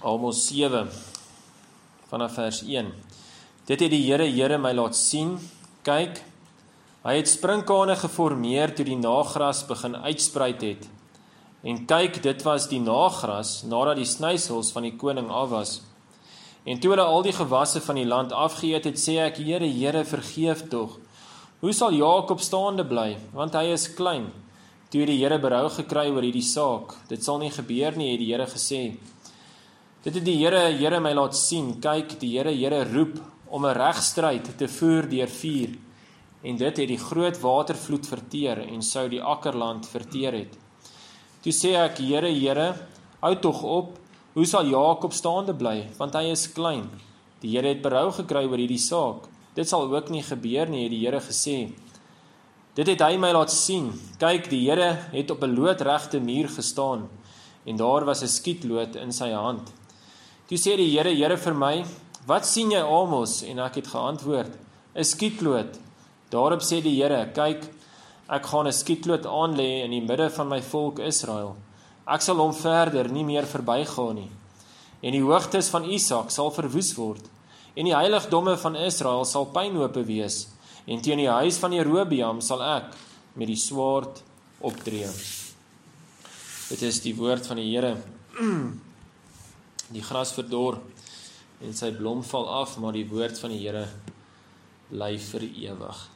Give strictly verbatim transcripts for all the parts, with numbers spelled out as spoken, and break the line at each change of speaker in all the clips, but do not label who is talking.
Amos sewe, vanaf vers een. Dit het die Here, Here my laat sien, kyk, hy het sprinkane geformeer toe die naagras begin uitspruit het. En kyk, dit was die naagras, nadat die snysels van die koning af was. En toe hulle al die gewasse van die land afgeëet het, sê ek, Here, Here, vergeef tog. Hoe sal Jakob staande bly, want hy is klein. Toe het die Here berou gekry oor hierdie saak. Dit sal nie gebeur nie, het die Here gesê. Dit het die Here, Here my laat sien, kyk, die Here, Here roep, om 'n regstryd te voer deur vuur. En dit het die groot watervloed verteer, en sou die akkerland verteer het. Toe sê ek, Here, Here, hou tog op, hoe sal Jakob staande bly, want hy is klein. Die Here het berou gekry oor hierdie saak. Dit sal ook nie gebeur nie, het die Here gesê. Dit het hy my laat sien. Kyk, die Here het op 'n loodregte muur gestaan, en daar was 'n skietlood in sy hand. Toe sê die Here, Here vir my, wat sien jy, Amos? En ek het geantwoord, 'n skietlood. Daarop sê die Here, kyk, ek gaan 'n skietlood aanlê in die midde van my volk Israel. Ek sal hom verder nie meer verbygaan nie. En die hoogtes van Isak sal verwoes word, en die heiligdomme van Israel sal pynhope wees, en teen die huis van Jerobeam sal ek met die swaard optree. Dit is die woord van die Here. Die gras verdor en sy blom val af, maar die woord van die Here bly vir ewig.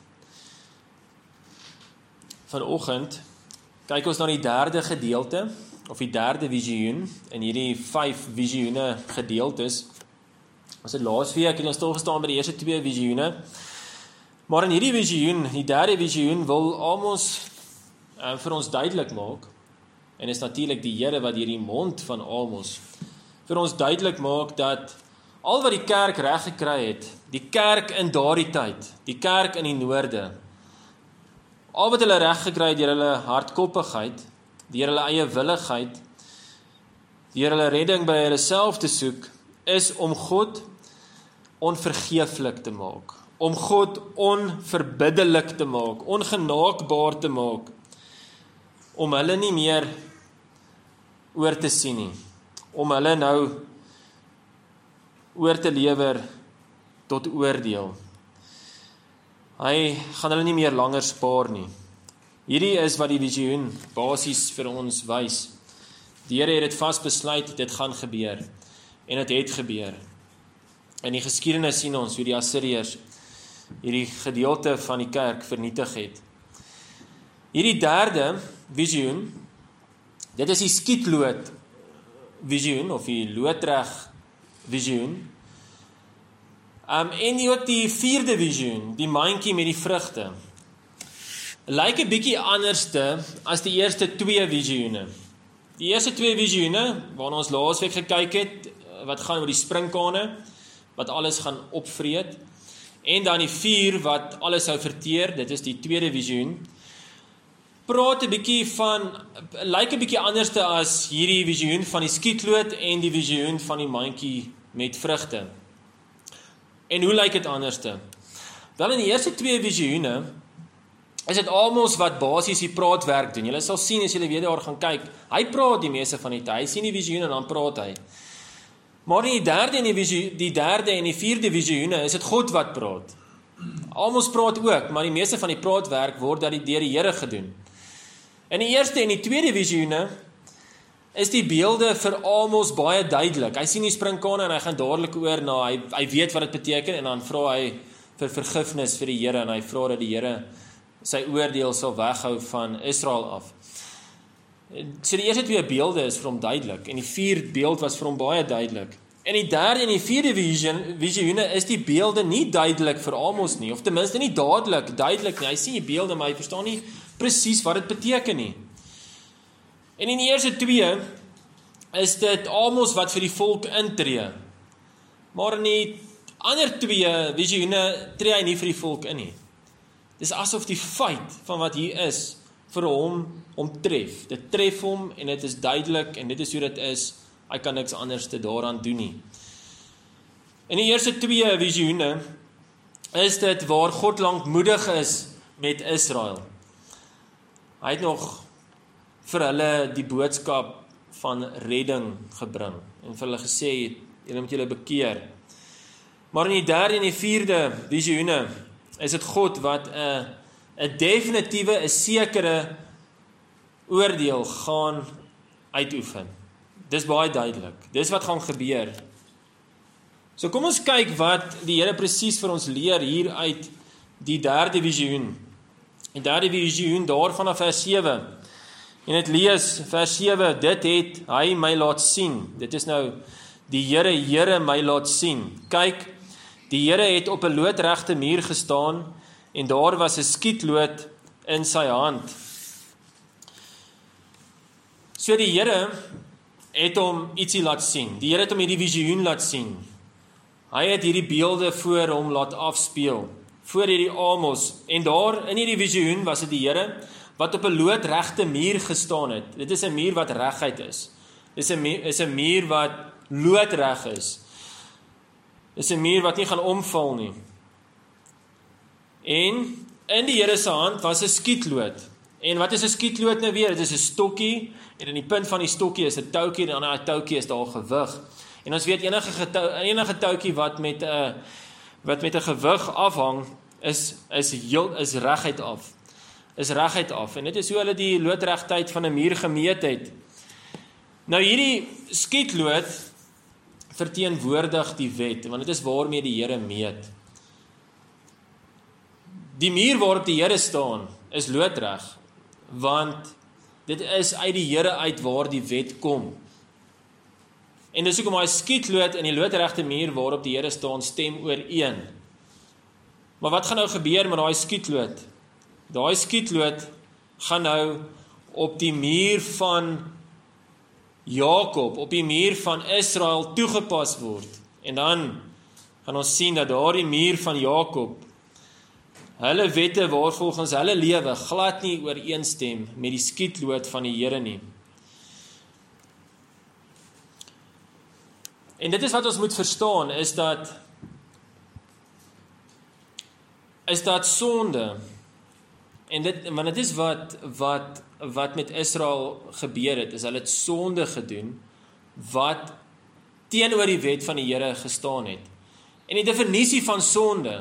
Vanoggend kyk ons na die derde gedeelte, of die derde visioen, in hierdie vyf visioene gedeeltes. Ons het laasweek het ons stilgestaan by die eerste twee visioene, maar in hierdie visioen, die derde visioen, wil Amos uh, vir ons duidelik maak, en is natuurlik die Here wat deur die mond van Amos vir ons duidelik maak dat al wat die kerk reg gekry het, die kerk in daardie tyd, die kerk in die noorde, al wat hulle reg gekry het deur hulle hardkoppigheid, deur hulle eie willigheid, deur hulle redding by hulle self te soek, is om God onvergeeflik te maak, om God onverbiddelik te maak, ongenaakbaar te maak, om hulle nie meer oor te sien nie, om hulle nou oor te lewer tot oordeel. Hy gaan hulle nie meer langer spaar nie. Hierdie is wat die visioen basies vir ons wys. Die Here het dit vas besluit, dit gaan gebeur. En dit het gebeur. In die geskiedenis sien ons hoe die Assiriërs hierdie gedeelte van die kerk vernietig het. Hierdie derde visioen, dit is die skietlood visioen, of die loodreg visioen, um, en ook die vierde visioen, die mandjie met die vrugte, lyk 'n bietjie anderste as die eerste twee visioene. Die eerste twee visioene, waarna ons laasweek gekyk het, wat gaan oor die sprinkane, wat alles gaan opvreet, en dan die vier wat alles sou verteer, dit is die tweede visioen, praat 'n bietjie van, lyk 'n bietjie anderste as hierdie visioen van die skietlood en die visioen van die mandjie met vrugte. En hoe lyk dit anderste? Wel, in die eerste twee visioene is dit Amos wat basies die praatwerk doen. Julle sal sien as julle weer daar gaan kyk, hy praat die meeste van die tyd, hy sien die visioen en dan praat hy. Maar in die derde en die, visioen, die derde en die vierde visioene is dit God wat praat. Amos praat ook, maar die meeste van die praatwerk word deur die Here gedoen. In die eerste en die tweede visioene is die beelde vir Amos baie duidelik. Hy sien die sprinkane en hy gaan dadelik oor na, hy, hy weet wat dit beteken, en dan vra hy vir vergifnis vir die Here, en hy vra dat die Here sy oordeel sal weghou van Israel af. So die eerste twee beelde is vir hom duidelik, en die vierde beeld was vir hom baie duidelik. En die derde en die vierde visioene is die beelde nie duidelik vir Amos nie, of ten minste nie dadelik duidelik nie. Hy sien die beelde, maar hy verstaan nie presies wat dit beteken nie. En in die eerste twee is dit Amos wat vir die volk intree. Maar in die ander twee visioene tree hy nie vir die volk in nie. Dis asof die feit van wat hier is vir hom hom tref. Dit tref hom en dit is duidelik en dit is hoe dit is. Hy kan niks anders te daaraan doen nie. In die eerste twee visioene is dit waar God lankmoedig is met Israel. Hy het nog vir hulle die boodskap van redding gebring en vir hulle gesê, julle moet julle bekeer. Maar in die derde en die vierde visioene is dit God wat 'n 'n definitiewe, 'n sekere oordeel gaan uitoefen. Dis baie duidelik. Dis wat gaan gebeur. So kom ons kyk wat die Here presies vir ons leer hier uit die derde visioen. Die derde visioen daar vanaf vers sewe. En dit lees vers sewe, dit het hy my laat sien. Dit is nou die Here, Here my laat sien. Kyk, die Here het op 'n loodregte muur gestaan en daar was 'n skietlood in sy hand. So die Here het hom ietsie laat sien. Die Here het hom hierdie visioen laat sien. Hy het hierdie beelde voor hom laat afspeel, voor hierdie Amos. En daar in hierdie visioen was dit die Here wat op 'n loodregte muur gestaan het. Dit is 'n muur wat reguit is. Dit is 'n muur, is 'n muur wat loodreg is. Dit is 'n muur wat nie gaan omval nie. En in die Here se hand was 'n skietlood. En wat is 'n skietlood nou weer? Dit is 'n stokkie en in die punt van die stokkie is 'n toukie en aan daai toukie is daar gewig. En ons weet enige getou, enige toukie wat met 'n wat met 'n gewig afhang is is heel is reguit af. Is reguit af. En dit is hoe hulle die loodregtheid van 'n muur gemeet het. Nou hierdie skietlood verteenwoordig die wet, want dit is waarmee die Here meet. Die muur waarop die Here staan is loodreg, want dit is uit die Here uit waar die wet kom. En dis hoekom daai skietlood in die loodregte muur waarop die Here staan stem ooreen. Maar wat gaan nou gebeur met daai skietlood? Daai skietlood gaan nou op die muur van Jakob, op die muur van Israel toegepas word. En dan gaan ons sien dat daardie muur van Jakob, hulle wette waarvolgens hulle lewe glad nie ooreenstem met die skietlood van die Here nie. En dit is wat ons moet verstaan, is dat is dat sonde, en dit, want dit is wat, wat, wat met Israel gebeur het, is hulle het sonde gedoen, wat teenoor die wet van die Here gestaan het. En die definisie van sonde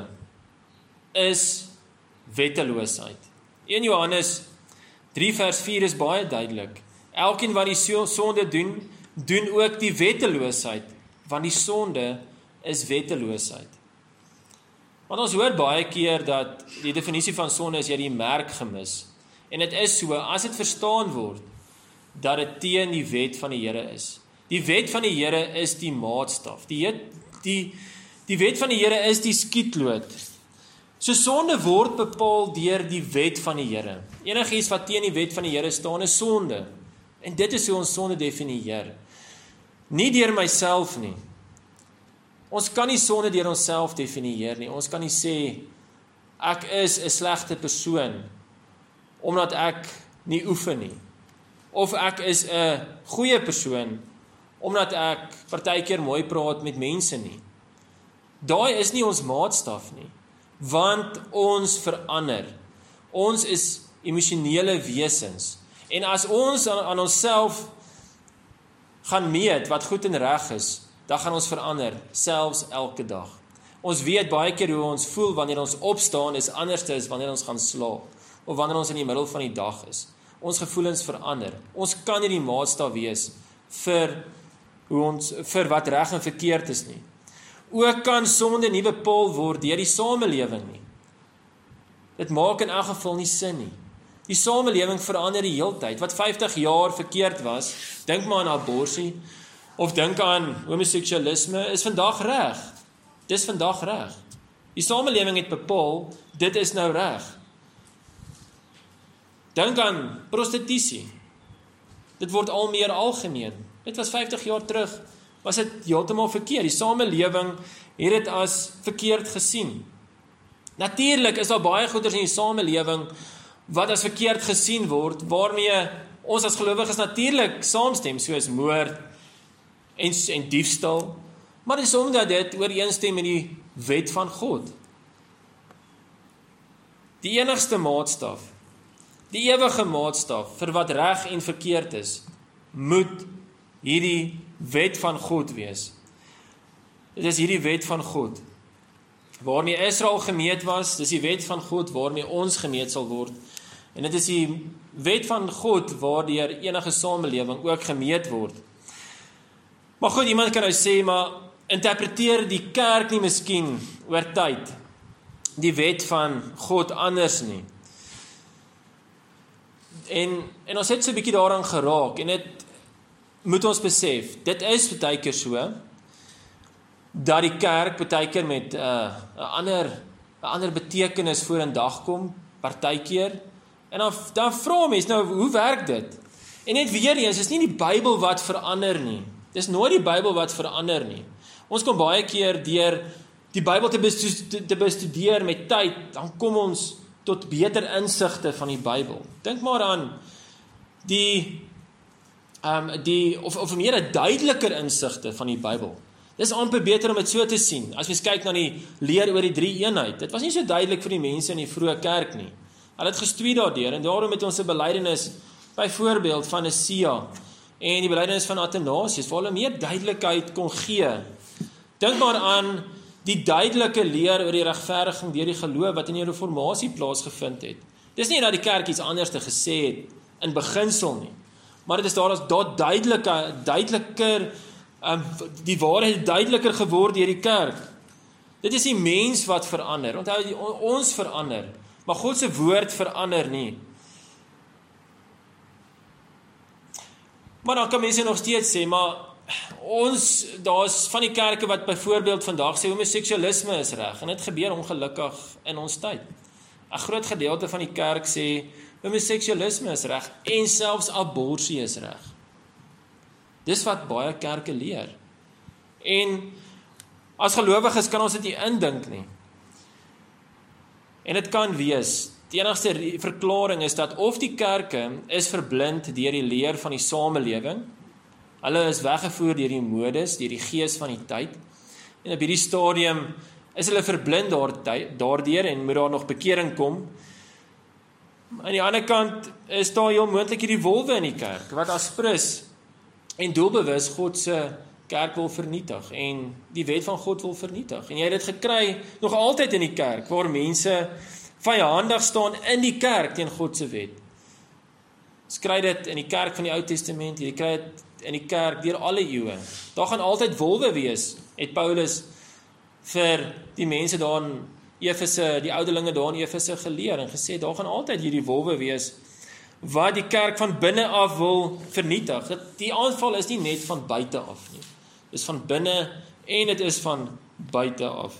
is wetteloosheid. een Johannes drie vers vier is baie duidelik. Elkeen wat die sonde doen, doen ook die wetteloosheid, want die sonde is wetteloosheid. Want ons hoor baie keer dat die definisie van sonde is jy die merk gemis. En dit is so, as dit verstaan word, dat dit teen die wet van die Here is. Die wet van die Here is die maatstaf. Die, die, die wet van die Here is die skietlood. So sonde word bepaal deur die wet van die Here. Enigiets wat teen die wet van die Here staan is sonde. En dit is hoe ons sonde definieer. Nie deur myself nie. Ons kan nie sonde deur onsself definieer nie. Ons kan nie sê, ek is 'n slegte persoon, omdat ek nie oefen nie. Of ek is 'n goeie persoon, omdat ek partykeer mooi praat met mense nie. Daai is nie ons maatstaf nie, want ons verander. Ons is emosionele wesens. En as ons aan, aan onsself gaan meet wat goed en reg is, dan gaan ons verander, selfs elke dag. Ons weet baie keer hoe ons voel wanneer ons opstaan is anders as wanneer ons gaan slaap, of wanneer ons in die middel van die dag is. Ons gevoelens verander. Ons kan nie die maatstaf wees vir, hoe ons, vir wat reg en verkeerd is nie. Ook kan sonde nie bepaal word deur die samelewing nie. Dit maak in elk geval nie sin nie. Die samelewing verander die heeltyd. Wat vyftig jaar verkeerd was, dink maar aan abortus, of dink aan homoseksualisme, is vandag reg. Dis vandag reg. Die samelewing het bepaal, dit is nou reg. Dink aan prostitusie. Dit word al meer algemeen. Dit was vyftig jaar terug, was dit heeltemal verkeerd. Die samelewing het dit as verkeerd gesien. Natuurlik is daar baie goeders in die samelewing wat as verkeerd gesien word, waarmee ons as gelowiges natuurlik saamstem, soos moord en, en diefstal, maar dis omdat dit ooreenstem met die wet van God. Die enigste maatstaf, die ewige maatstaf vir wat reg en verkeerd is, moet hierdie wet van God wees. Dit is hierdie wet van God. Waarmee Israel gemeet was, dis die wet van God waarmee ons gemeet sal word. En dit is die wet van God waardeur enige samelewing ook gemeet word. Maar goed, iemand kan nou sê, maar interpreteer die kerk nie miskien oor tyd die wet van God anders nie. En, en ons het so 'n bietjie daaraan geraak, en dit moet ons besef, dit is baie keer so, dat die kerk baie keer met 'n uh, ander, 'n ander betekenis voor in dag kom, partykeer, en dan, dan vra mens, nou, hoe werk dit? En net weer eens, is nie die Bybel wat verander nie. Dis nooit die Bybel wat verander nie. Ons kom baie keer deur die Bybel te bestudeer, te bestudeer met tyd, dan kom ons tot beter insigte van die Bybel. Dink maar aan die, um, die of, of meer 'n duideliker insigte van die Bybel. Dis amper beter om dit so te sien. As mens kyk na die leer oor die drie eenheid, dit was nie so duidelik vir die mense in die vroeë kerk nie. Hulle het gestoei daardeur, en daarom het ons 'n belydenis, byvoorbeeld van Nisea, en die belydenis van Athanasius, waar hulle meer duidelikheid kon gee. Dink maar aan die duidelike leer oor die regverdiging deur die geloof wat in die reformatie plaasgevind het. Dis nie dat die kerk iets anders te gesê het in beginsel nie, maar dit is daar as daar duideliker, duideliker, um, die waarheid duideliker geword deur die kerk. Dit is die mens wat verander. Onthou, ons verander, maar God se woord verander nie. Maar dan kan mense nog steeds sê, maar ons, daar's van die kerke wat byvoorbeeld vandag sê homoseksualisme is reg, en dit gebeur ongelukkig in ons tyd. 'n Groot gedeelte van die kerk sê homoseksualisme is reg, en selfs abortus is reg. Dis wat baie kerke leer. En as gelowiges kan ons dit nie indink nie. En dit kan wees, die enigste verklaring is dat of die kerke is verblind deur die leer van die samelewing, hulle is weggevoer deur die modes, deur die gees van die tyd, en op hierdie stadium is hulle verblind daardeur en moet daar nog bekering kom. Aan die ander kant is daar heel moontlik hierdie wolwe in die kerk, wat aspres en doelbewus God se kerk wil vernietig, en die wet van God wil vernietig. En jy het dit gekry, nog altyd in die kerk, waar mense vyandig staan in die kerk teen God se wet. Ons kry dit in die kerk van die Ou Testament, jy kry dit in die kerk deur alle eeue. Daar gaan altyd wolwe wees, het Paulus vir die mense daar in Efese, die ouderlinge daar in Efese geleer, en gesê, daar gaan altyd hierdie wolwe wees, wat die kerk van binne af wil vernietig. Die aanval is nie net van buite af nie. Dit is van binne, en dit is van buite af.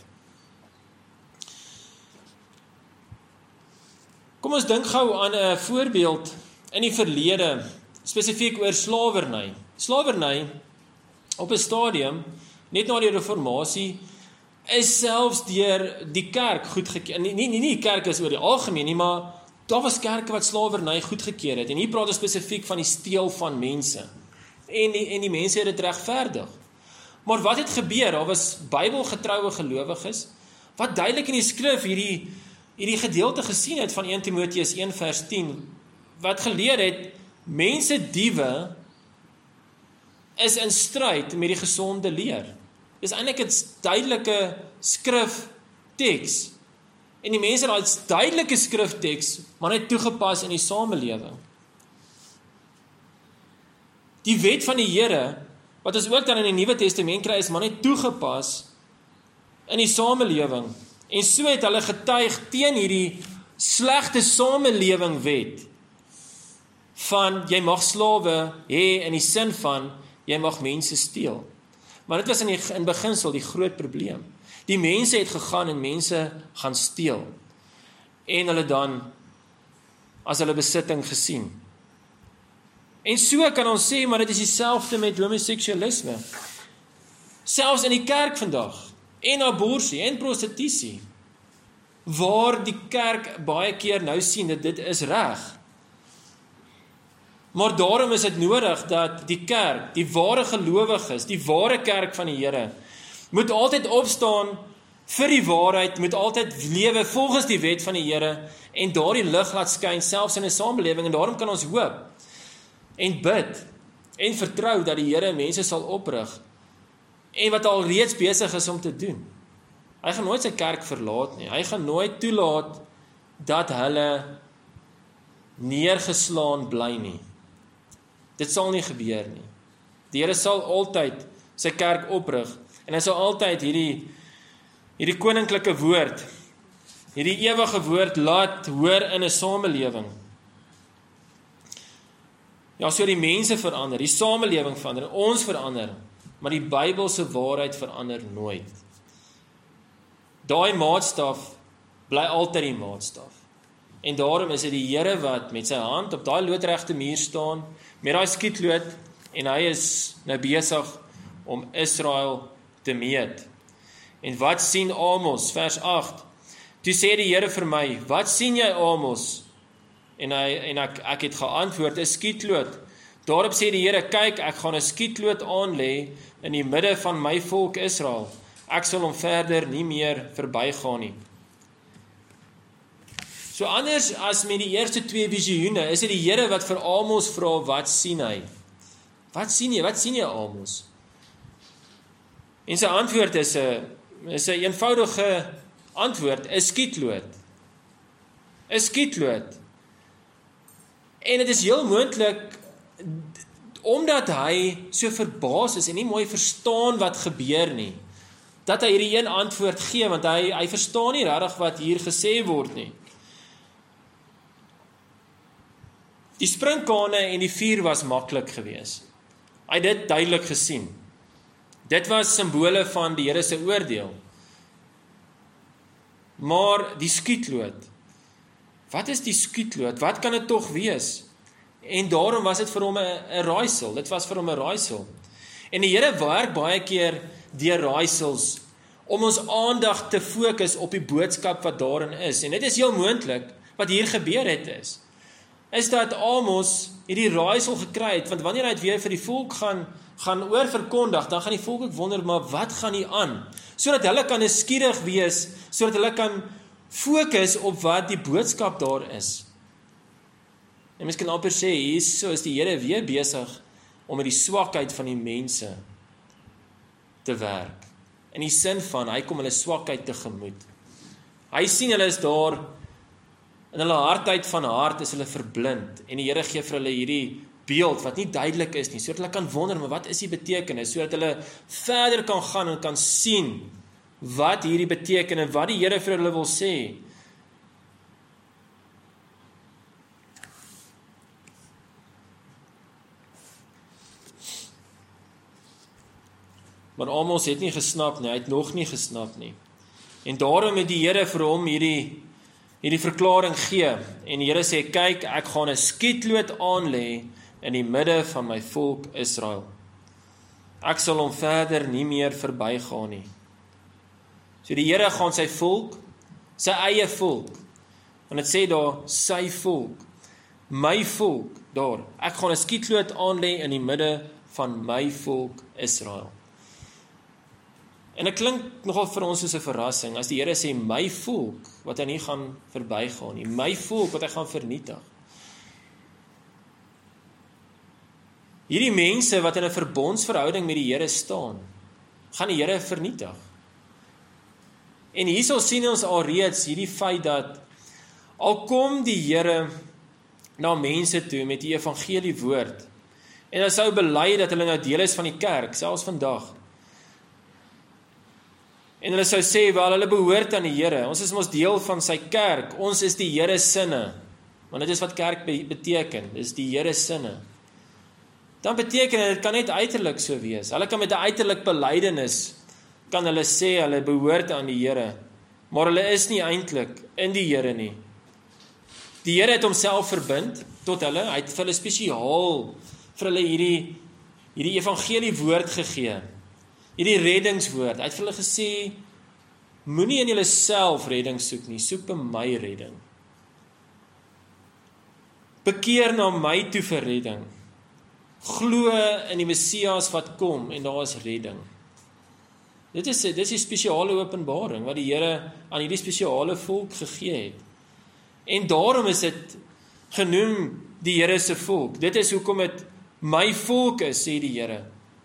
Kom ons dink gou aan 'n voorbeeld in die verlede, spesifiek oor slawerny. Slawerny op 'n stadium, net na die reformatie, is selfs deur die kerk goedgekeur. Nie, nie, nie die kerk is oor die algemeen nie, maar daar was kerke wat slawerny goedgekeur het. En hier praat ons spesifiek van die steel van mense. En die, en die mense het dit regverdig. Maar wat het gebeur? Daar was Bybelgetroue gelowiges, wat duidelik in die skrif hierdie, hierdie gedeelte gesien het van Eerste Timoteus een vers tien, wat geleer het, mense diewe is in stryd met die gesonde leer. Dis eintlik 'n duidelike skrifteks. En die mense het daai duidelike skrifteks, maar net toegepas in die samelewing. Die wet van die Here, wat ons ook dan in die Nuwe Testament kry, is maar net toegepas in die samelewing. En so het hulle getuig teen hierdie slegte samelewing wet van jy mag slawe hê in die sin van jy mag mense steel. Maar dit was in die in beginsel die groot probleem. Die mense het gegaan en mense gaan steel. En hulle dan as hulle besitting gesien. En so kan ons sê, maar dit is dieselfde met homoseksualisme. Selfs in die kerk vandag, en abortus, en prostitusie, waar die kerk baie keer nou sien dat dit is reg. Maar daarom is dit nodig dat die kerk, die ware gelowiges, die ware kerk van die Here, moet altyd opstaan vir die waarheid, moet altyd lewe volgens die wet van die Here, en daardie lig laat skyn, selfs in 'n samelewing, en daarom kan ons hoop, en bid, en vertrou dat die Here mense sal oprig, en wat al reeds besig is om te doen. Hy gaan nooit sy kerk verlaat nie, hy gaan nooit toelaat dat hulle neergeslaan bly nie. Dit sal nie gebeur nie. Die Here sal altyd sy kerk oprig, en hy sal altyd hierdie, hierdie koninklike woord, hierdie ewige woord laat hoor in 'n samelewing. Ja, so die mense verander, die samelewing verander, ons verander, maar die Bybelse waarheid verander nooit. Daai maatstaf bly altyd die maatstaf. En daarom is dit die Here wat met sy hand op daai loodregte muur staan, met daai skietlood, en hy is nou besig om Israel te meet. En wat sien Amos, vers agt? Toe sê die Here vir my, wat sien jy, Amos? En, hy, en ek, ek het geantwoord, 'n skietlood. Daarop sê die Here, kyk, ek gaan 'n skietlood aanlê in die midde van my volk Israel. Ek sal hom verder nie meer verbygaan nie. So anders as met die eerste twee visioene, is dit die Here wat vir Amos vra, wat sien hy? Wat sien jy? Wat sien jy, Amos? En sy antwoord is 'n is 'n eenvoudige antwoord, 'n skietlood. 'n Skietlood. En dit is heel moontlik omdat hy so verbaas is en nie mooi verstaan wat gebeur nie, dat hy hierdie een antwoord gee, want hy hy verstaan nie regtig wat hier gesê word nie. Die sprinkane en die vuur was maklik geweest. Hy het dit duidelik gesien. Dit was simbole van die Here se oordeel. Maar die skietlood, wat is die skietlood? Wat kan dit tog wees? En daarom was dit vir hom 'n raaisel. Dit was vir hom 'n raaisel. En die Here werk baie keer deur raaisels om ons aandag te fokus op die boodskap wat daarin is. En dit is heel moontlik wat hier gebeur het is. Is dat Amos hierdie raaisel gekry het, want wanneer hy dit weer vir die volk gaan gaan oorverkondig, dan gaan die volk ook wonder, maar wat gaan hier aan? Sodat hulle kan nuuskierig wees, sodat hulle kan fokus op wat die boodskap daar is. En mens kan amper sê, hier so is die Here weer besig om met die swakheid van die mense te werk. In die sin van, hy kom hulle swakheid tegemoet. Hy sien hulle is daar, in hulle hardheid van hart is hulle verblind, en die Here gee vir hulle hierdie beeld wat nie duidelik is nie, sodat hulle kan wonder, maar wat is die betekenis, sodat hulle verder kan gaan en kan sien wat hierdie beteken en wat die Here vir hulle wil sê. Maar Amos het nie gesnap nie, hy het nog nie gesnap nie. En daarom het die Here vir hom hierdie hierdie verklaring gee, en die Here sê, kyk, ek gaan 'n skietlood aanlê in die midde van my volk Israel. Ek sal hom verder nie meer verbygaan nie. So die Here gaan sy volk, sy eie volk, en dit sê daar, sy volk, my volk, daar, ek gaan 'n skietlood aanlê in die midde van my volk Israel. En dit klink nogal vir ons soos 'n verrassing, as die Here sê, my volk, wat hy nie gaan verbygaan nie, my volk, wat hy gaan vernietig. Hierdie mense wat in 'n verbondsverhouding met die Here staan, gaan die Here vernietig. En hierso sien ons alreeds hierdie feit dat, al kom die Here na mense toe met die evangelie woord, en hulle sou bely dat hulle nou deel is van die kerk, selfs vandag, en hulle sou sê, wel, hulle behoort aan die Here, ons is mos deel van sy kerk, ons is die Here sinne, want dit is wat kerk beteken, dit is die Here sinne. Dan beteken dit, dit kan net uiterlik so wees, hulle kan met 'n uiterlik belydenis, kan hulle sê, hulle behoort aan die Here, maar hulle is nie eintlik in die Here nie. Die Here het homself verbind tot hulle, hy het vir hulle spesiaal, vir hulle hierdie, hierdie evangelie woord gegee, hierdie reddingswoord, hy het vir hulle gesê, moenie in julle self redding soek nie, soek by my redding. Bekeer na my toe vir redding. Glo in die Messias wat kom, en daar is redding. Dit is, dit is die spesiale openbaring, wat die Here aan hierdie spesiale volk gegee het. En daarom is dit genoem die Here se volk. Dit is hoekom dit my volk is, sê die Here.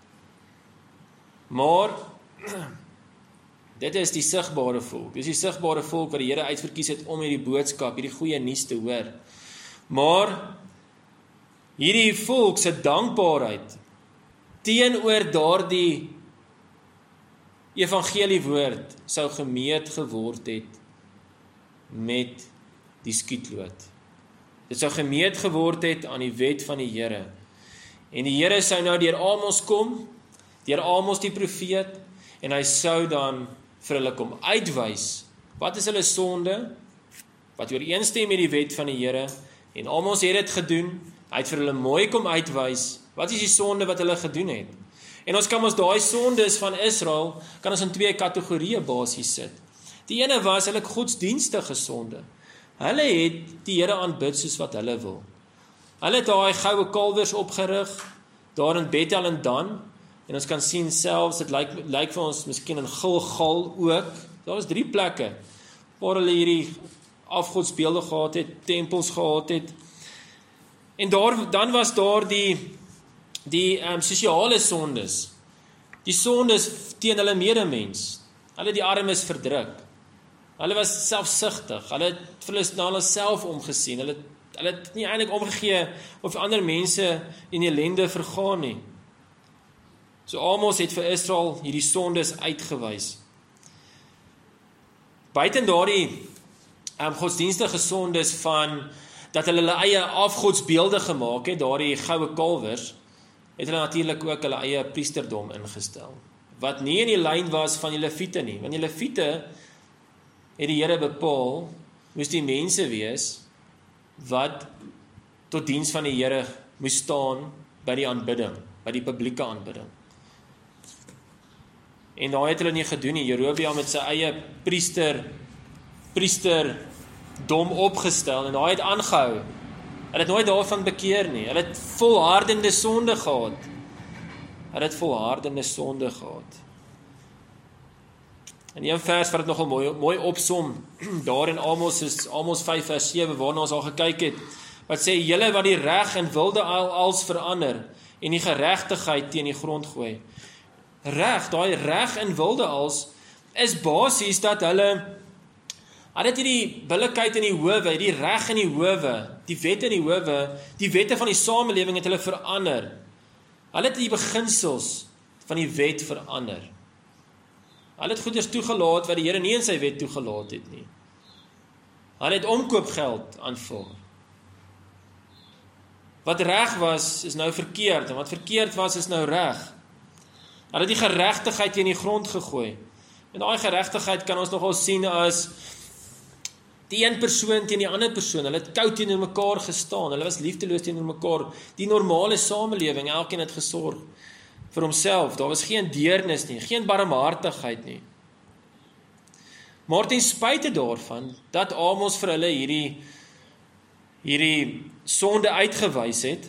Maar dit is die sigbare volk. Dis die sigbare volk wat die Here uitverkies het om hierdie boodskap, hierdie goeie nuus te hoor. Maar hierdie volk se dankbaarheid teenoor daardie evangeliewoord sou gemeet geword het met die skietloot. Dit sou gemeet geword het aan die wet van die Here. En die Here sou nou deur Amos kom, deur Amos die profeet, en hy sou dan vir hulle kom uitwys, wat is hulle sonde, wat ooreenstem met die wet van die Here, en Amos het dit gedoen, hy het vir hulle mooi kom uitwys, wat is die sonde wat hulle gedoen het. En ons kan ons daai sondes van Israel, kan ons in twee kategorieë basies sit. Die ene was hulle godsdienstige sonde. Hulle het die Here aanbid soos wat hulle wil. Hulle het daai goue kalwers opgerig, daar in Bethel en Dan, en ons kan sien selfs, dit lyk, lyk vir ons miskien in Gilgal ook, daar was drie plekke, waar hulle hierdie afgodsbeelde gehad het, tempels gehad het, en daar, dan was daar die, die um, sosiale sondes, die sondes teen hulle medemens, hulle die armes verdruk, hulle was selfsugtig, hulle het vir hulle na hulle self omgesien, hulle, hulle het nie eintlik omgegee of ander mense in ellende vergaan nie. So Amos het vir Israel hierdie sondes uitgewys. Buiten daardie um, godsdienstige sondes van dat hulle hulle eie afgodsbeelde gemaak het, daardie goue kalwers, het hulle natuurlik ook hulle eie priesterdom ingestel, wat nie in die lyn was van die Lewiete nie, want die Lewiete het die Here bepaal, moes die mense wees, wat tot diens van die Here moes staan by die aanbidding, by die publieke aanbidding. En daai het hulle nie gedoen nie. Jerobeam het sy eie priester, priesterdom opgestel, en daai het aangehou. Hulle het nooit daarvan bekeer nie. Hulle het volhardende sonde gehad. Hulle het volhardende sonde gehad. En een vers wat het nogal mooi, mooi opsom, daar in Amos, is Amos vyf vers sewe, waarna ons al gekyk het, wat sê, julle wat die reg en wilde al als verander, en die geregtigheid teen die grond gooi. Reg, daai reg en wilde als, is basies dat hulle, hulle het die billikheid in die howe, die reg in die howe, die wette in die howe, die wette van die samelewing het hulle verander. Hulle het die beginsels van die wet verander. Hulle het goeders toegelaat wat die Here nie in sy wet toegelaat het nie. Hulle het omkoopgeld aanvaar. Wat reg was, is nou verkeerd, en wat verkeerd was, is nou reg. Hulle het die geregtigheid teen die grond gegooi. En daai geregtigheid kan ons nogal sien as die een persoon teen die ander persoon. Hulle het koud teenoor mekaar gestaan. Hulle was liefdeloos teenoor mekaar. Die normale samelewing, elkeen het gesorg vir homself. Daar was geen deernis nie, geen barmhartigheid nie. Maar ten spyte daarvan, dat Amos vir hulle hierdie, hierdie sonde uitgewys het,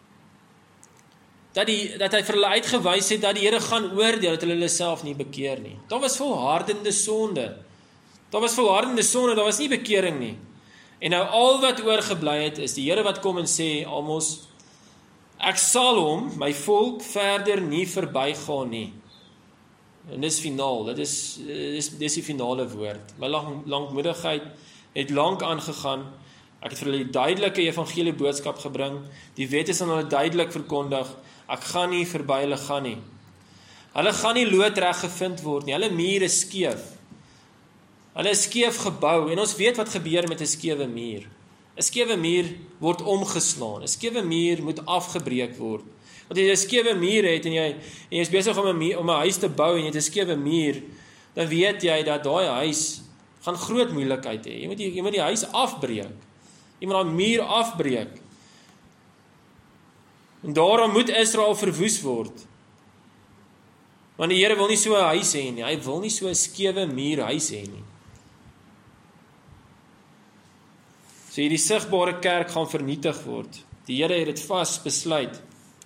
dat, die, dat hy vir hulle uitgewys het, dat die Here gaan oordeel, dat hulle hulle self nie bekeer nie. Daar was volhardende sonde. Daar was volhardende sonde, daar was nie bekering nie. En nou al wat oorgebly het, is die Here wat kom en sê, Amos, ek sal hom, my volk, verder nie verbygaan nie. En dis finaal, dit is, dis, dis die finale woord. My lang, langmoedigheid het lank aangegaan. Ek het vir hulle die duidelike evangelie boodskap gebring. Die wet is aan hulle duidelik verkondig. Ek gaan nie verby hulle gaan nie. Hulle gaan nie loodreg gevind word nie. Hulle muur is skeef. Hulle is skeef gebou. En ons weet wat gebeur met 'n skewe muur. 'n Skewe muur word omgeslaan. 'n Skewe muur moet afgebreek word. Want as jy 'n skewe muur het en jy, en jy is besig om 'n om 'n huis te bou en jy het 'n skewe muur, dan weet jy dat daai huis gaan groot moeilikheid hê. Jy moet jy, jy moet die huis afbreek. Jy moet daai muur afbreek. En daarom moet Israel verwoes word. Want die Here wil nie so 'n huis hê nie. Hy wil nie so 'n skewe muur huis hê nie. So hierdie sigbare kerk gaan vernietig word. Die Here het dit vas besluit.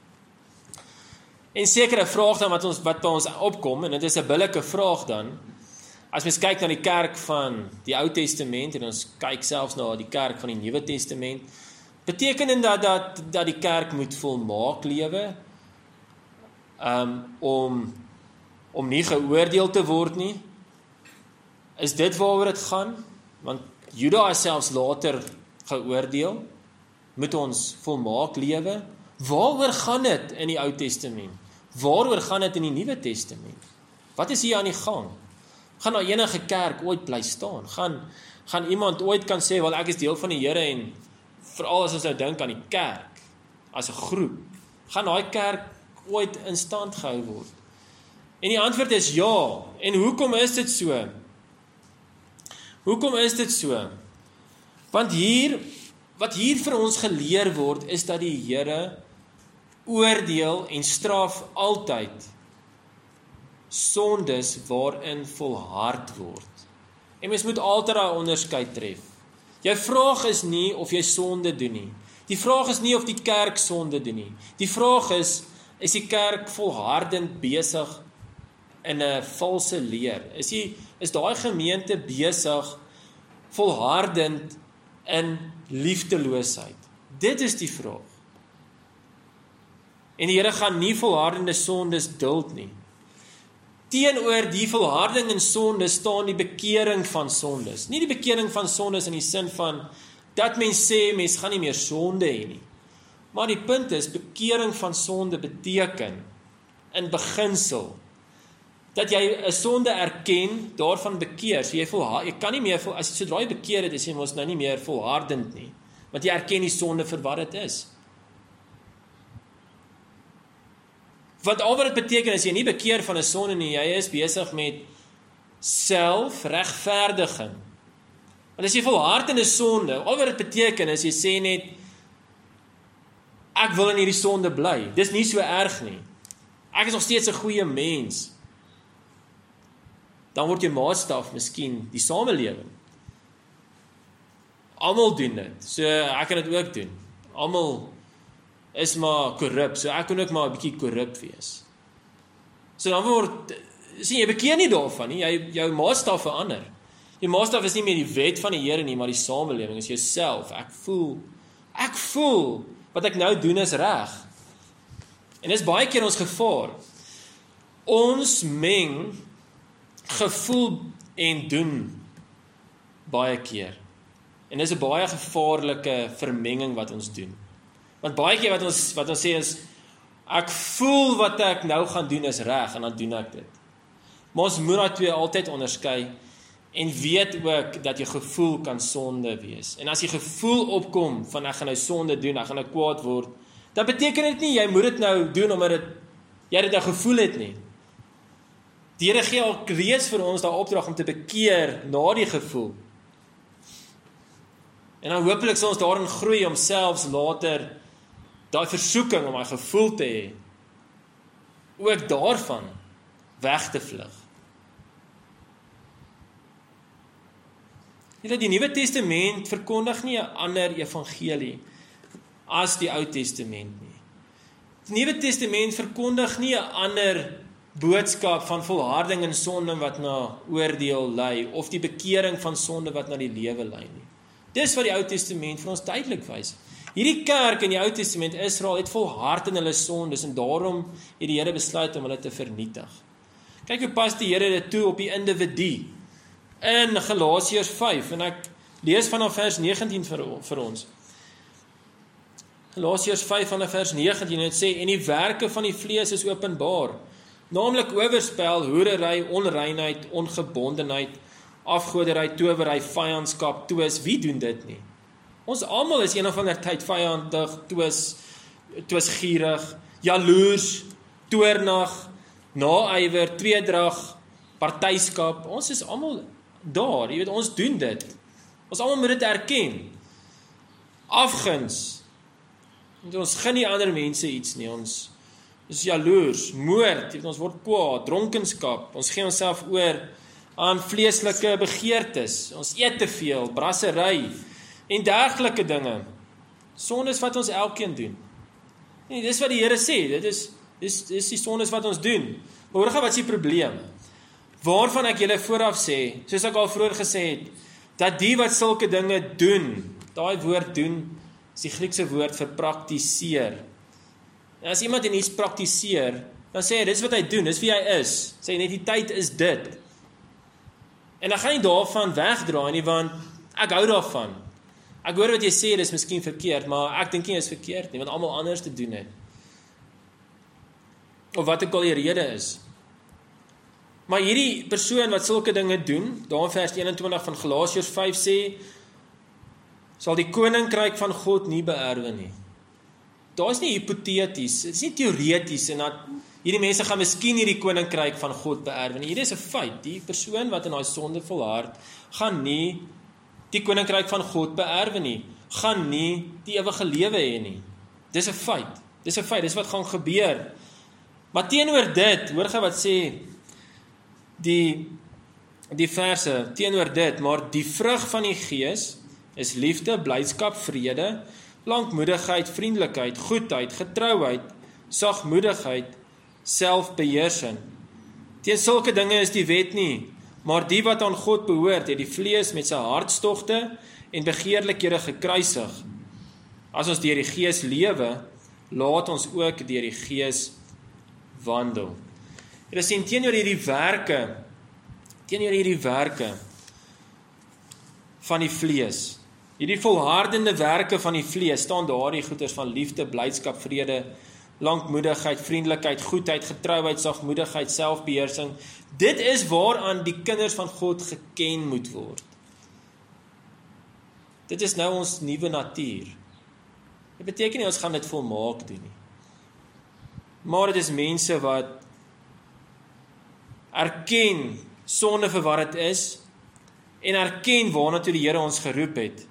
En sekere vraag dan wat ons wat by ons opkom, en dit is 'n billike vraag dan, as mens kyk na die kerk van die Ou Testament, en ons kyk selfs na die kerk van die Nuwe Testament, Beteken dit dat, dat, dat die kerk moet volmaak lewe, um, om, om nie geoordeel te word nie? Is dit waaroor dit gaan? Want Juda is selfs later geoordeel. Moet ons volmaak lewe? Waaroor gaan dit in die Ou Testament? Waaroor gaan dit in die Nuwe Testament? Wat is hier aan die gang? Gaan daar enige kerk ooit bly staan? Gaan, gaan iemand ooit kan sê, wel ek is deel van die Here en veral as ons nou dink aan die kerk, as 'n groep, gaan daai kerk ooit in stand gehou word? En die antwoord is ja. En hoekom is dit so? Hoekom is dit so? Want hier, wat hier vir ons geleer word, is dat die Here oordeel en straf altyd sondes waarin volhard word. En mens moet altyd daai onderskeid tref. Jou vraag is nie of jy sonde doen nie. Die vraag is nie of die kerk sonde doen nie. Die vraag is, is die kerk volhardend besig in 'n valse leer? Is die, is daai gemeente besig volhardend in liefdeloosheid? Dit is die vraag. En die Here gaan nie volhardende sondes duld nie. Teenoor die volharding in sonde staan die bekering van sondes. Nie die bekering van sondes in die sin van dat mens sê mens gaan nie meer sonde hê nie. Maar die punt is, bekering van sonde beteken in beginsel dat jy 'n sonde erken, daarvan bekeer. So jy volhard, jy kan nie meer as jy sodra jy bekeer het, is jy mos nou nie meer volhardend nie, want jy erken die sonde vir wat dit is. Wat al wat dit beteken is jy nie bekeer van 'n sonde nie, jy is besig met selfregverdiging. Want as jy volhard in 'n sonde, al wat dit beteken is jy sê net ek wil in hierdie sonde bly. Dis nie so erg nie. Ek is nog steeds 'n goeie mens. Dan word jy maatstaf miskien die samelewing. Almal doen dit. So ek kan dit ook doen. Almal is maar korrup, so ek kan ook maar 'n bietjie korrup wees. So dan word, sien jy bekeer nie daarvan nie, jy, jou maatstaf verander. Die maatstaf is nie meer die wet van die Here nie, maar die samelewing is jouself. Ek voel, ek voel, wat ek nou doen is reg. En dis baie keer ons gevaar. Ons meng gevoel en doen baie keer. En dis 'n baie gevaarlike vermenging wat ons doen. Want baie keer wat ons wat ons sê is ek voel wat ek nou gaan doen is reg en dan doen ek dit. Maar ons moet daai twee altyd onderskei en weet ook dat jou gevoel kan sonde wees. En as jy gevoel opkom van ek gaan nou sonde doen, ek gaan nou kwaad word, dan beteken dit nie jy moet dit nou doen omdat dit jy dit nou gevoel het nie. Die Here gee al reeds vir ons daai opdrag om te bekeer na die gevoel. En dan hopelik sal ons daarin groei om selfs later daai versoeking om my gevoel te hê, ook daarvan weg te vlug. Die Nuwe Testament verkondig nie 'n ander evangelie as die Ou Testament nie. Die Nuwe Testament verkondig nie 'n ander boodskap van volharding in sonde wat na oordeel lei, of die bekering van sonde wat na die lewe lei nie. Dis wat die Ou Testament vir ons duidelik wys. Hierdie kerk in die Ou Testament, Israel, het volhard in hulle sondes en daarom het die Here besluit om hulle te vernietig. Kyk hoe pas die Here dit toe op die individu in Galasiërs vyf, en ek lees vanaf vers negentien vir, vir ons. Galasiërs vyf vanaf vers negentien, en het sê, en die werke van die vlees is openbaar, naamlik oorspel, hoerery, onreinheid, ongebondenheid, afgoderry, towery, vyandskap, twis. Wie doen dit nie? Ons almal is een of ander tyd vyandig, twis, twisgierig, jaloers, toornig, naaiwer, tweedrag, partyskap. Ons is almal daar, jy weet, ons doen dit. Ons almal moet dit erken. Afguns. Ons gun nie ander mense iets nie. Ons is jaloers, moord, jy weet, ons word kwaad, dronkenskap. Ons gee onsself oor aan vleeslike begeertes. Ons eet te veel, brassery en dergelike dinge. Sondes wat ons elkeen doen. En dis wat die Here sê, dit is dis dis die sondes wat ons doen. Maar hoor gou, wat is die probleem? Waarvan ek julle vooraf sê, soos ek al vroeër gesê het, dat die wat sulke dinge doen, daai woord doen is die Griekse woord vir praktiseer. En as iemand in iets praktiseer, dan sê hy, dis wat hy doen, dis wie hy is. Sy identiteit is dit. En dan gaan nie daarvan wegdraai nie, want ek hou daarvan. Ek hoor wat jy sê, dis miskien verkeerd, maar ek dink nie is verkeerd nie, want almal anders te doen het. Of wat ook al die rede is. Maar hierdie persoon wat sulke dinge doen, daar in vers eenentwintig van Galasiërs vyf sê, sal die koninkryk van God nie beerwe nie. Daar is nie hypoteties, dit is nie teoreties, en dat hierdie mense gaan miskien hierdie koninkryk van God beerwe nie. Hierdie is 'n feit, die persoon wat in daai sonde volhard, gaan nie die koninkryk van God beerwe nie, gaan nie die ewige lewe hê nie. Dis 'n feit, dis 'n feit, dis wat gaan gebeur. Maar teenoor dit, hoor gij wat sê die, die verse, teenoor dit, maar die vrug van die Gees is liefde, blydskap, vrede, lankmoedigheid, vriendelikheid, goedheid, getrouheid, sagmoedigheid, selfbeheersing. Teen sulke dinge is die wet nie, maar die wat aan God behoort, het die vlees met sy hartstogte en begeerlikhede gekruisig. As ons deur die Gees lewe, laat ons ook deur die Gees wandel. Dit sien teenoor hierdie werke, teenoor hierdie werke van die vlees, hierdie volhardende werke van die vlees, staan daar die goeders van liefde, blydskap, vrede, lankmoedigheid, vriendelikheid, goedheid, getrouheid, sagmoedigheid, selfbeheersing. Dit is waaraan die kinders van God geken moet word. Dit is nou ons nuwe natuur. Dit beteken nie ons gaan dit volmaak doen nie. Maar dit is mense wat erken sonde vir wat dit is en erken waarna toe die Here ons geroep het.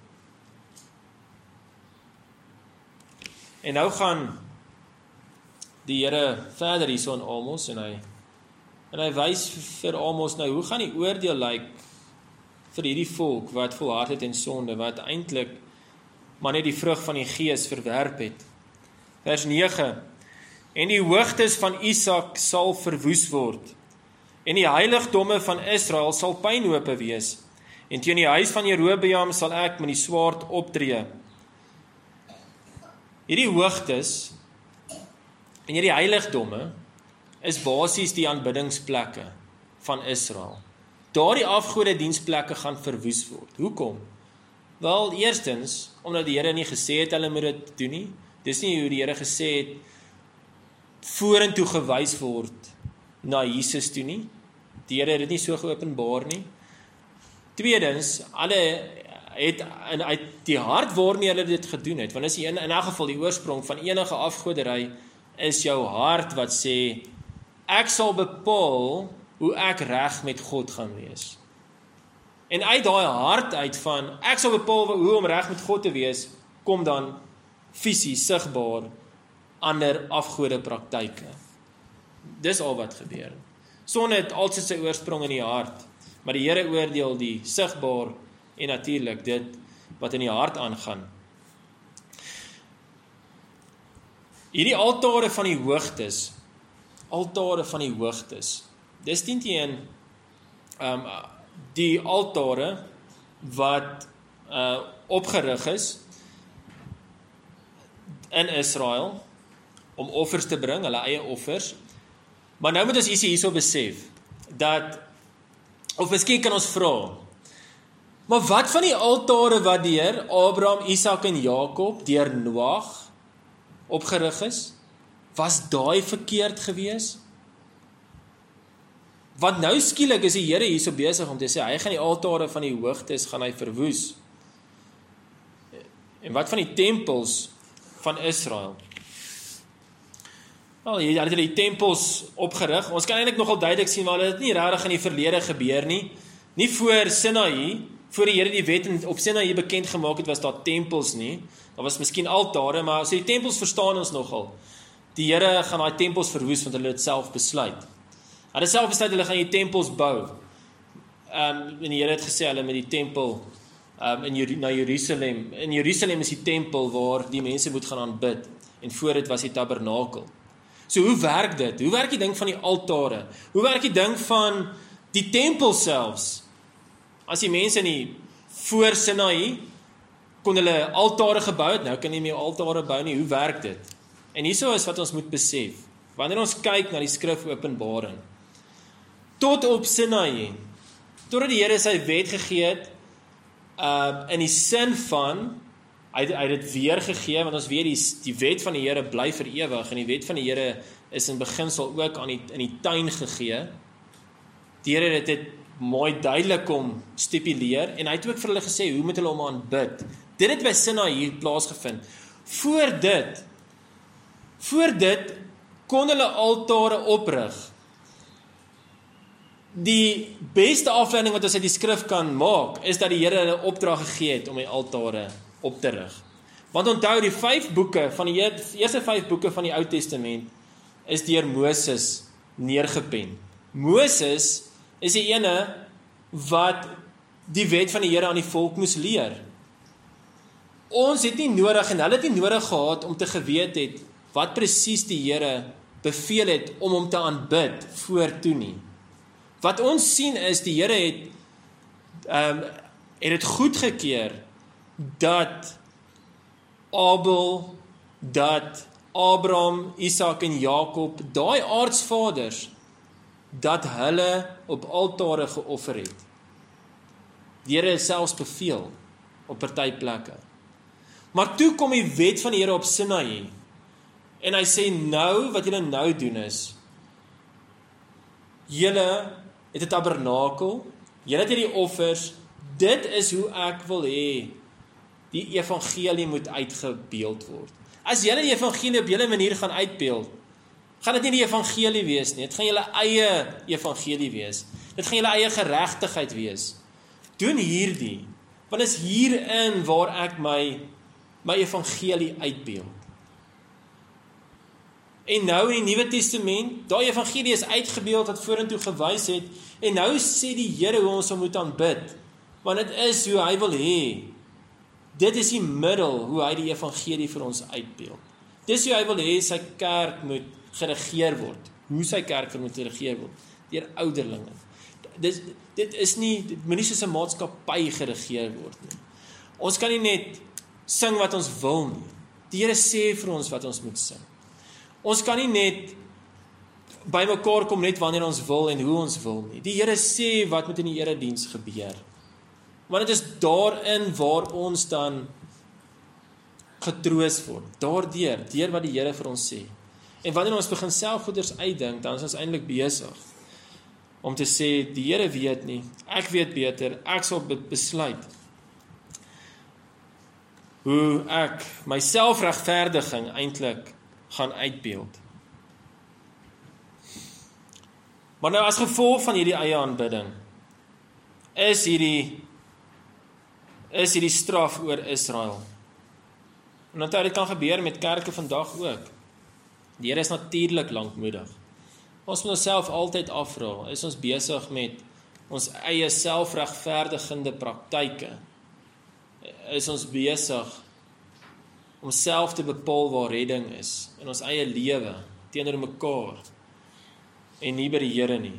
En nou gaan die Here verder hierso in Amos en hy en hy wys vir Amos nou hoe gaan die oordeel lyk vir hierdie volk wat volhard het in sonde, wat eintlik maar net die vrug van die Gees verwerp het. Vers nege: En die hoogtes van Isak sal verwoes word, en die heiligdomme van Israel sal pynhope wees, en teen die huis van Jerobeam sal ek met die swaard optree. Hierdie hoogtes en hierdie heiligdomme is basies die aanbiddingsplekke van Israel. Daardie afgodediensplekke gaan verwoes word. Hoekom? Wel, eerstens, omdat die Here nie gesê het hulle moet dit doen nie. Dis nie hoe die Here gesê het vorentoe gewys word na Jesus toe nie. Die Here het dit nie so geopenbaar nie. Tweedens, hulle het uit die hart waarmee hulle dit gedoen het, want is in, in elk geval die oorsprong van enige afgoderry is jou hart wat sê, ek sal bepaal hoe ek reg met God gaan wees. En uit daai hart uit van, ek sal bepaal hoe om reg met God te wees, kom dan fisies, sigbaar, ander afgode praktyke. Dis al wat gebeur. Sonde het altyd sy oorsprong in die hart, maar die Here oordeel die sigbaar en natuurlik dit wat in die hart aangaan. Hierdie altare van die hoogtes, altare van die hoogtes, dis dien teen um, die altare wat uh, opgerig is in Israel om offers te bring, hulle eie offers. Maar nou moet ons ietsie hierso besef dat, of miskien kan ons vra, maar wat van die altare wat deur Abraham, Isak en Jakob deur Noag opgerig is, was daai verkeerd gewees? Want nou skielik is die Here hierso besig om te sê, hy gaan die altare van die hoogtes gaan hy verwoes. En wat van die tempels van Israel? Wel, hier het hulle die tempels opgerig. Ons kan eintlik nogal duidelik sien waar dit nie regtig in die verlede gebeur nie. Nie voor Sinaï, voor die Here die wet op Sinaï bekend gemaak het, was daar tempels nie. Daar was miskien altare, maar so die tempels verstaan ons nogal. Die Here gaan daai tempels verwoes, want hulle het self besluit. Hulle self besluit, hulle gaan die tempels bou. Um, en die Here het gesê, hulle met die tempel um, in, na Jerusalem. In Jerusalem is die tempel waar die mense moet gaan aanbid. En voor dit was die tabernakel. So hoe werk dit? Hoe werk die ding van die altare? Hoe werk die ding van die tempel selfs? As die mense nie voor Sinaï kon hulle altare gebou het, nou kan jy nie meer altare bou nie, hoe werk dit? En hierso is wat ons moet besef, wanneer ons kyk na die skrif Openbaring, tot op Sinaï, totdat die Here sy wet gegee het, uh, in die sin van, hy, hy het dit weer gegee, want ons weet die, die wet van die Here bly vir ewig, en die wet van die Here is in beginsel ook aan die, in die tuin gegee. Die Here het dit mooi duidelik om stipuleer, en hy het ook vir hulle gesê, hoe moet hulle hom aanbid? Dit het by Sinaï plaasgevind. Voor dit, voor dit, kon hulle altare oprig. Die beste afleiding wat ons uit die skrif kan maak, is dat die Here hulle opdrag gegee het om die altare op te rig. Want onthou, die vyf boeke van die eerste vyf boeke van die Ou Testament is deur Moses neergepen. Moses is die ene wat die wet van die Here aan die volk moes leer. Ons het nie nodig, en hulle het nie nodig gehad om te geweet het wat presies die Here beveel het om hom te aanbid voortoe nie. Wat ons sien is, die Here het, um, het het goedgekeur dat Abel, dat Abraham, Isak en Jakob, daai aardsvaders, dat hulle op altare geoffer het. Die Here het selfs beveel op party plekke. Maar toe kom die wet van die Here op Sinaï, en hy sê nou, wat julle nou doen is, julle het 'n tabernakel, julle het hierdie offers, dit is hoe ek wil hê, die evangelie moet uitgebeeld word. As julle die evangelie op julle manier gaan uitbeeld, gaan dit nie die evangelie wees nie, dit gaan julle eie evangelie wees, dit gaan julle eie geregtigheid wees. Doen hierdie, want is hierin waar ek my, my evangelie uitbeeld. En nou in die Nuwe Testament, daai evangelie is uitgebeeld wat vorentoe gewys het, en nou sê die Here hoe ons hom moet aanbid, want dit is hoe hy wil hê. Dit is die middel hoe hy die evangelie vir ons uitbeeld. Dis hoe hy wil hê sy kerk moet geregeer word. Hoe sy kerk moet geregeer word, deur ouderlinge. Dit, dit is nie, dit moet nie soos 'n maatskappy geregeer word nie. Ons kan nie net sing wat ons wil nie. Die Here sê vir ons wat ons moet sing. Ons kan nie net by mekaar kom net wanneer ons wil en hoe ons wil nie. Die Here sê wat moet in die erediens gebeur. Want dit is daarin waar ons dan getroos word. Daardeur, deur wat die Here vir ons sê. En wanneer ons begin selfgoeders uitdink, dan is ons eintlik besig om te sê, die Here weet nie, ek weet beter, ek sal besluit hoe ek my selfregverdiging eintlik gaan uitbeeld. Maar nou as gevolg van hierdie eie aanbidding, is hierdie is hierdie straf oor Israel. En onthou, dit kan gebeur met kerke vandag ook. Die Here is natuurlik lankmoedig. Ons moet onsself altyd afvra, is ons besig met ons eie selfregverdigende praktyke? Is ons besig om self te bepaal waar redding is, in ons eie lewe, teenoor mekaar, en nie by die Here nie.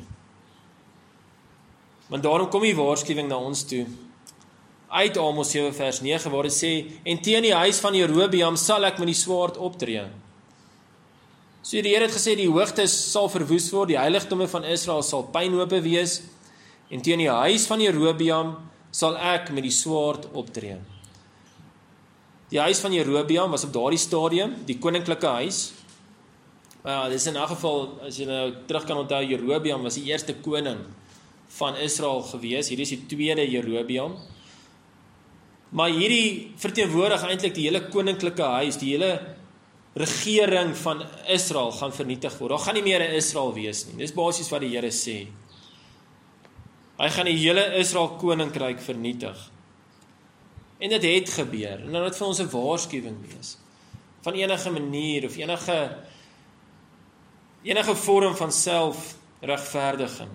Want daarom kom die waarskuwing na ons toe, uit Amos sewe vers nege, waar dit sê, en teen die huis van Jerobeam sal ek met die swaard optree. So die Here het gesê, die hoogtes sal verwoes word, die heiligdomme van Israel sal pynhope wees, en teen die huis van Jerobeam sal ek met die swaard optree. Die huis van Jerobeam was op daardie stadium die koninklike huis. Ja, dit is in elk geval, as jy nou terug kan onthou, Jerobeam was die eerste koning van Israel gewees. Hierdie is die tweede Jerobeam. Maar hierdie verteenwoordig eintlik die hele koninklike huis, die hele regering van Israel gaan vernietig word. Daar gaan nie meer 'n Israel wees nie. Dis basies wat die Here sê. Hy gaan die hele Israel koninkryk vernietig. En dit het gebeur. En dan het vir ons 'n waarskuwing wees. Van enige manier of enige enige vorm van selfregverdiging.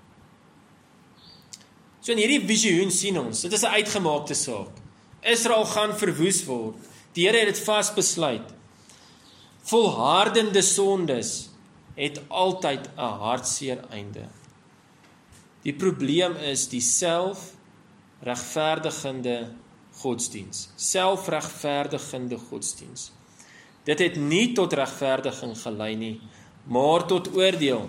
So in hierdie visioen sien ons, dit is 'n uitgemaakte saak. Israel gaan verwoes word. Die Here het dit vas besluit. Volhardende sondes het altyd 'n hartseer einde. Die probleem is die selfregverdigende godsdiens, selfregverdigende godsdiens. Dit het nie tot regverdiging gelei nie, maar tot oordeel.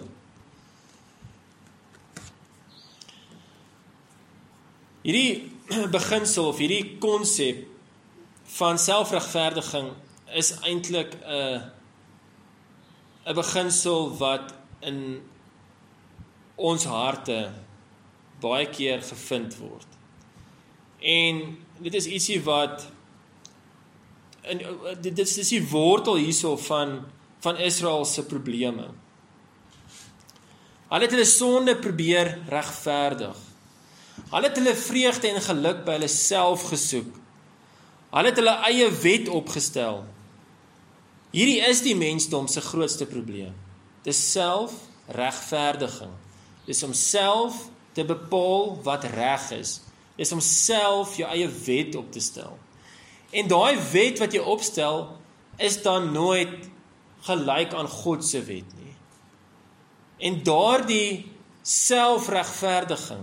Hierdie beginsel of hierdie konsep van selfregverdiging is eintlik 'n 'n beginsel wat in ons harte baie keer gevind word. En dit is ietsie wat en dit is dis die wortel hierso van van Israel se probleme. Hulle het hulle sonde probeer regverdig. Hulle het hulle vreugde en geluk by hulle self gesoek. Hulle het hulle eie wet opgestel. Hierdie is die mensdom se grootste probleem. Dis selfregverdiging. Dis om self te bepaal wat reg is. Dis om self jou eie wet op te stel. En daai wet wat jy opstel, is dan nooit gelyk aan God se wet nie. En daardie selfregverdiging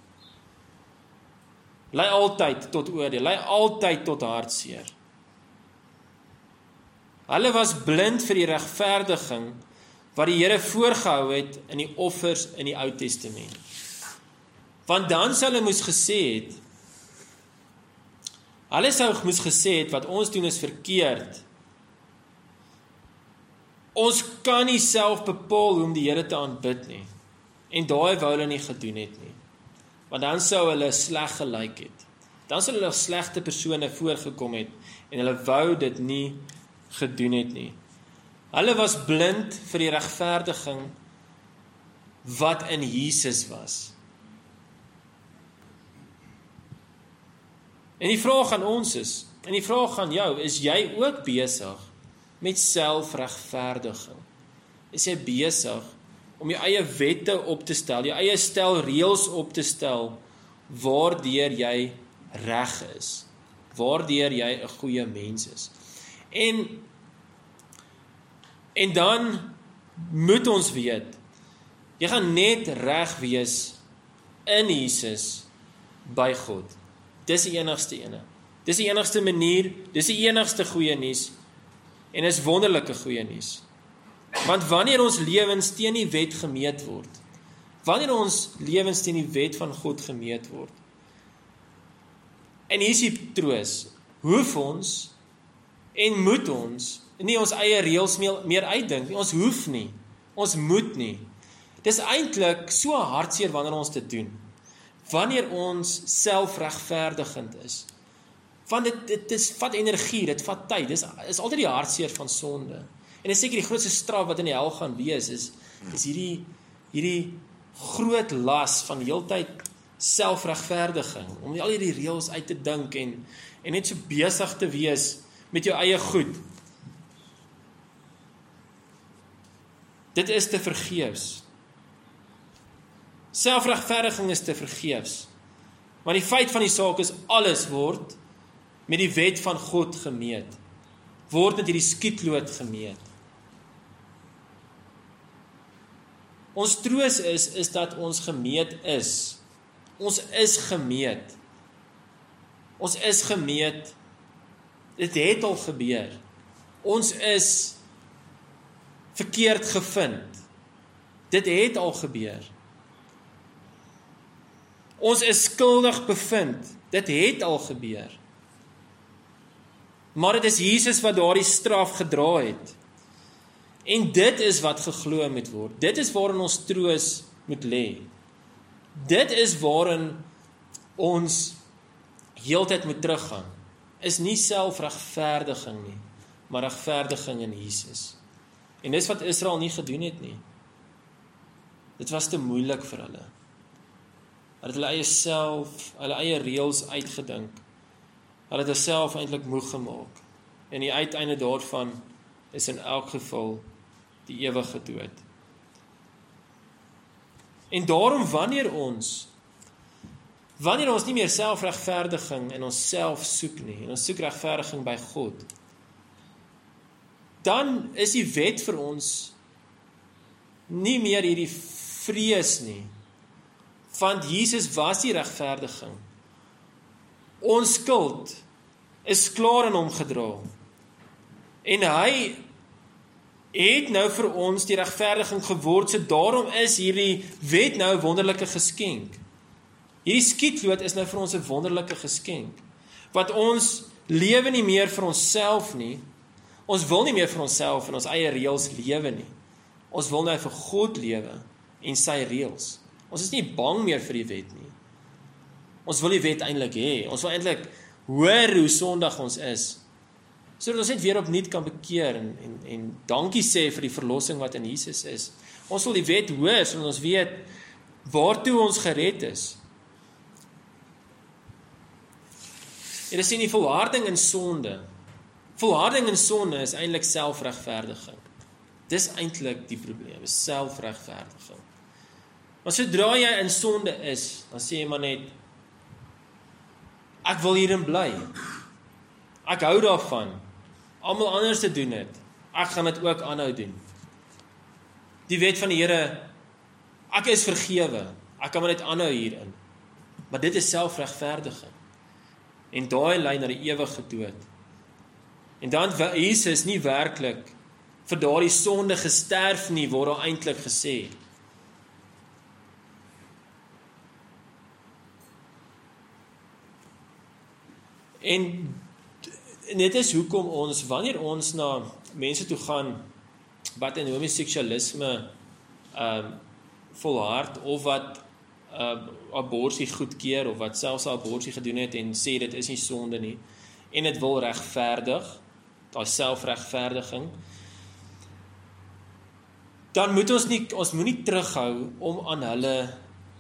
lei altyd tot oordeel, lei altyd tot hartseer. Hulle was blind vir die regverdiging wat die Here voorgehou het in die offers in die Ou Testament. Want dan sou hulle moes gesê het, hulle sou moes gesê het, wat ons doen is verkeerd. Ons kan nie self bepaal hoe om die Here te aanbid nie. En daai wou hulle nie gedoen het nie. Want dan sou hulle sleg gelyk het. Dan sou hulle slegte persone voorgekom het, en hulle wou dit nie gedoen het nie. Hulle was blind vir die regverdiging wat in Jesus was. En die vraag aan ons is, en die vraag aan jou, is jy ook besig met selfregverdiging? Is jy besig om jou eie wette op te stel, jou eie stel reëls op te stel, waardeur jy reg is, waardeur jy 'n goeie mens is? En, en dan moet ons weet, jy gaan net reg wees in Jesus by God. Dis die enigste ene. Dis die enigste manier, dis die enigste goeie nuus, en is wonderlike goeie nuus. Want wanneer ons lewens teen die wet gemeet word, wanneer ons lewens teen die wet van God gemeet word, en hier is die troos, hoef ons en moet ons nie ons eie reëls meer uitdink nie. Ons hoef nie, ons moet nie. Dis eintlik so hartseer wanneer ons dit doen, wanneer ons selfregverdigend is. Want dit, dit is, vat energie, dit vat tyd, dit is, is altyd die hartseer van sonde. En dit is seker die grootste straf wat in die hel gaan wees, is, is hierdie, hierdie groot las van die hele tyd selfregverdiging, om al hierdie reëls uit te dink, en, en net so besig te wees met jou eie goed. Dit is te vergeefs. Selfregverdiging is te vergeefs. Maar die feit van die saak is, alles word met die wet van God gemeet. Word met hierdie skietlood gemeet. Ons troos is, is dat ons gemeet is. Ons is gemeet. Ons is gemeet. Dit het al gebeur. Ons is verkeerd gevind. Dit het al gebeur. Ons is skuldig bevind. Dit het al gebeur. Maar dit is Jesus wat daardie straf gedra het. En dit is wat geglo moet word. Dit is waarin ons troos moet lê. Dit is waarin ons heeltyd moet teruggaan. Is nie selfregverdiging nie, maar regverdiging in Jesus. En dis wat Israel nie gedoen het nie. Dit was te moeilik vir hulle. Hulle het hulle eie self, hulle eie reëls uitgedink. Hulle het hulle self eintlik moeg gemaak. En die uiteinde daarvan is in elk geval die ewige dood. En daarom wanneer ons wanneer ons nie meer selfregverdiging in onsself soek nie, en ons soek regverdiging by God, dan is die wet vir ons nie meer hierdie vrees nie, want Jesus was die regverdiging. Ons skuld is klaar in hom gedra. En hy het nou vir ons die regverdiging geword, so daarom is hierdie wet nou 'n wonderlike geskenk. Hierdie skietloot is nou vir ons 'n wonderlike geskenk, wat ons lewe nie meer vir onsself nie, ons wil nie meer vir onsself en ons eie reëls lewe nie, ons wil nou vir God lewe en sy reëls. Ons is nie bang meer vir die wet nie, ons wil die wet eintlik hê, ons wil eintlik hoor hoe sondig ons is, sodat ons net weer opnuut kan bekeer en, en, en dankie sê vir die verlossing wat in Jesus is. Ons wil die wet hoor, sodat ons weet waartoe ons gered is. En dit sê nie volharding in sonde. Volharding in sonde is eintlik selfregverdiging. Dis eintlik die probleem, is selfregverdiging. Maar sodra jy in sonde is, dan sê jy maar net, ek wil hierin bly. Ek hou daarvan. Almal anders te doen het. Ek gaan dit ook aanhou doen. Die wet van die Here, ek is vergewe. Ek kan maar net aanhou hierin. Maar dit is selfregverdiging. En daai lei na die ewige dood. En dan Jesus nie werklik vir daardie sonde gesterf nie, word daar eintlik gesê. En dit is hoekom ons, wanneer ons na mense toe gaan, wat in homoseksualisme um, volhard, of wat uh, abortus goedkeur, of wat selfs abortus gedoen het, en sê dit is nie sonde nie, en dit wil regverdig, daai selfregverdiging, dan moet ons nie, ons moet nie terughou om aan hulle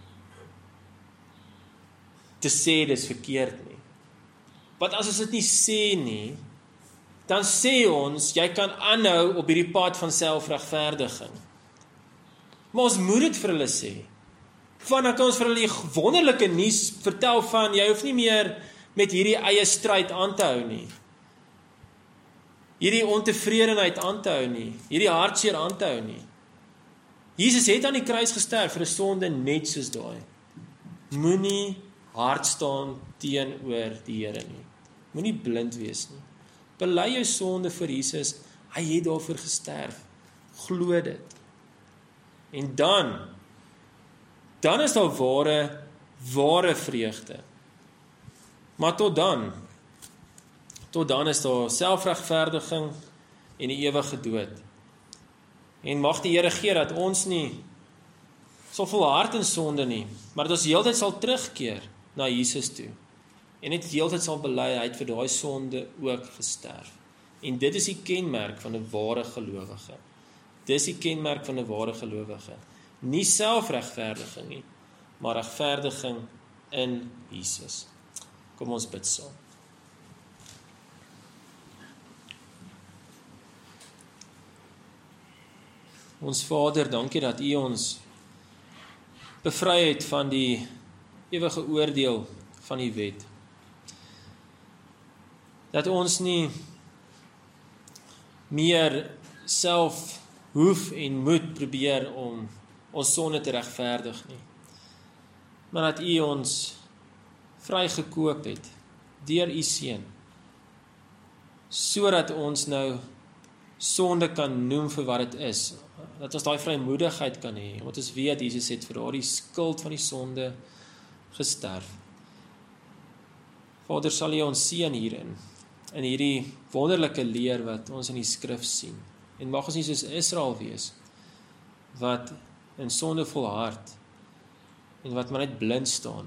te sê dis verkeerd nie. Want as ons dit nie sê nie, dan sê ons, jy kan aanhou op hierdie pad van selfregverdiging. Maar ons moet dit vir hulle sê. Van dan kan ons vir hulle die wonderlike nuus vertel van, jy hoef nie meer met hierdie eie stryd aan te hou nie. Hierdie ontevredenheid aan te hou nie. Hierdie hartseer aan te hou nie. Jesus het aan die kruis gesterf vir 'n sonde net soos daai. Moenie hard staan teenoor die Here nie. Moenie blind wees nie. Bely jou sonde vir Jesus, hy het daarvoor gesterf. Glo dit. En dan, dan is daar ware, ware vreugde. Maar tot dan, tot dan is daar selfregverdiging en die ewige dood. En mag die Here gee dat ons nie sal volhard in sonde nie, maar dat ons heeltyd sal terugkeer na Jesus toe. En net heeltyd sal bely, hy het vir daai sonde ook gesterf. En dit is die kenmerk van 'n ware gelowige. Dis die kenmerk van 'n ware gelowige. Nie selfregverdiging nie, maar regverdiging in Jesus. Kom ons bid saam. Ons Vader, dankie dat U ons bevry het van die ewige oordeel van die wet. Dat ons nie meer self hoef en moet probeer om ons sonde te regverdig nie. Maar dat U ons vrygekoop het deur U seun, sodat ons nou sonde kan noem vir wat dit is. Dat ons daai vrymoedigheid kan hê, omdat ons weet Jesus het vir daardie skuld van die sonde gesterf. Vader, sal U ons seën hierin, in hierdie wonderlike leer wat ons in die skrif sien. En mag ons nie soos Israel wees, wat in sonde volhard, en wat maar net blind staan,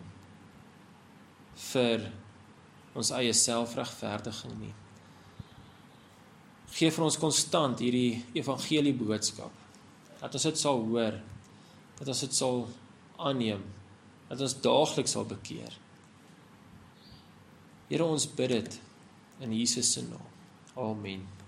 vir ons eie selfregverdiging nie. Geef vir ons konstant hierdie evangelie boodskap, dat ons dit sal hoor, dat ons dit sal aanneem, dat ons daagliks sal bekeer. Here, ons bid dit in Jesus se naam. Amen.